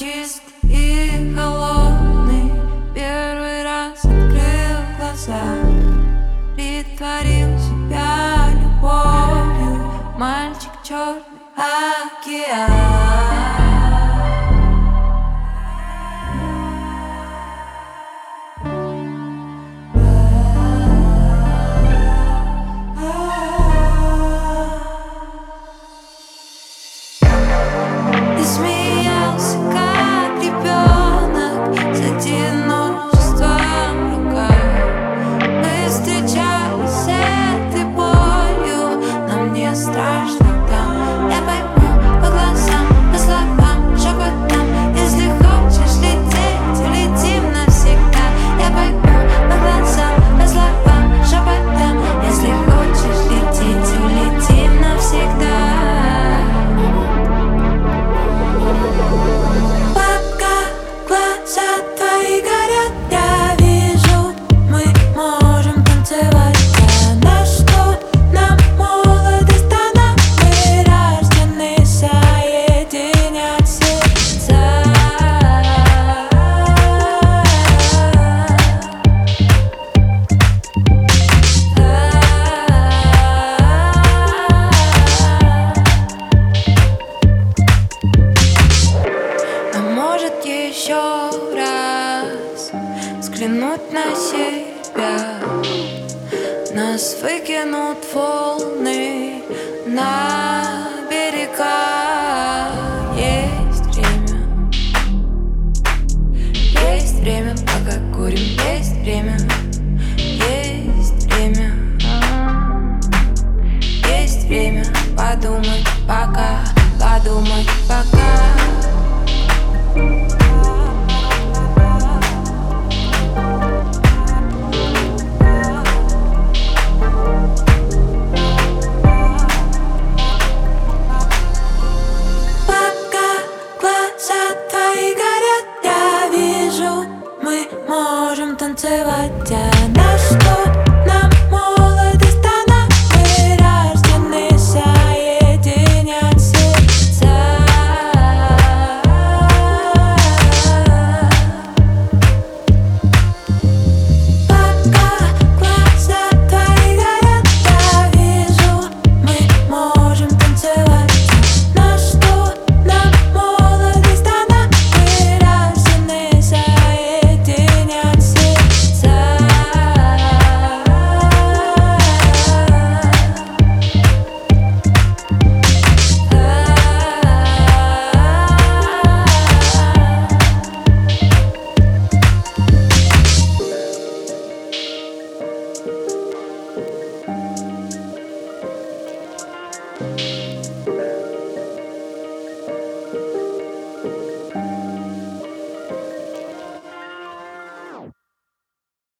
чист и холодный. Первый раз открыл глаза, притворил себя любовью. Мальчик, черный океан. Ты смеялся, как ребенок, с одиночеством в руках. Мы встречались с этой болью, но мне страшно там. Я пойму по глазам, по словам, шепотам. Если хочешь лететь, улетим навсегда. Я пойму по глазам, по словам, шепотам. Если хочешь лететь, улетим навсегда. Глаза твои горят, я вижу, мы можем танцевать. А на что нам молодость дана? Мы рождены соединять сердца. А может еще раз взглянуть на себя? Нас выкинут волны на